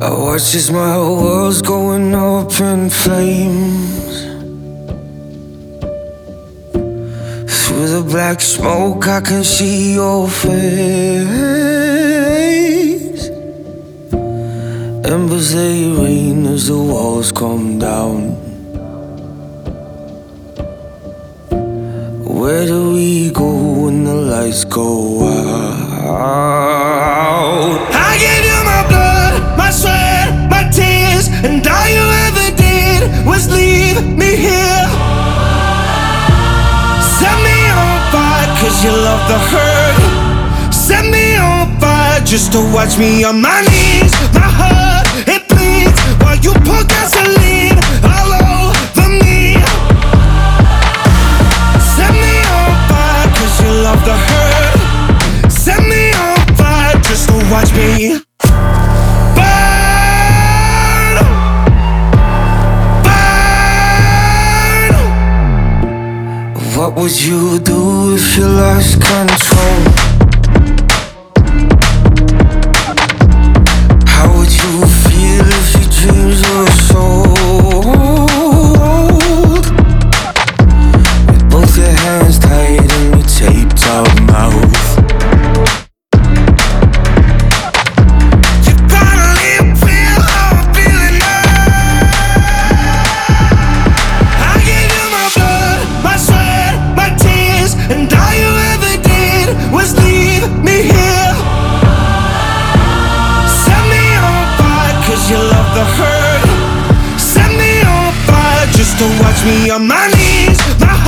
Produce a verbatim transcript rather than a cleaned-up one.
I watch as my world's going up in flames. Through the black smoke I can see your face. Embers they rain as the walls come down. Where do we go when the lights go out? I gave you my blood, my sweat, my tears, and all you ever did was leave me here. Set me on fire cause you love the hurt. Set me on fire just to watch me on my knees. My heart, it bleeds while you pour gasoline all over me. Set me on fire cause you love the hurt. Set me on fire just to watch me burn, burn. What would you do if you lost control? How would you feel if your dreams were sold? With both your hands tied and your taped up mouth. You gotta live feel how I'm feeling now. I gave you my blood, my sweat, my tears, and all you ever did was leave me here. Set me on fire cause you love the hurt. Set me on fire just to watch me on my knees. My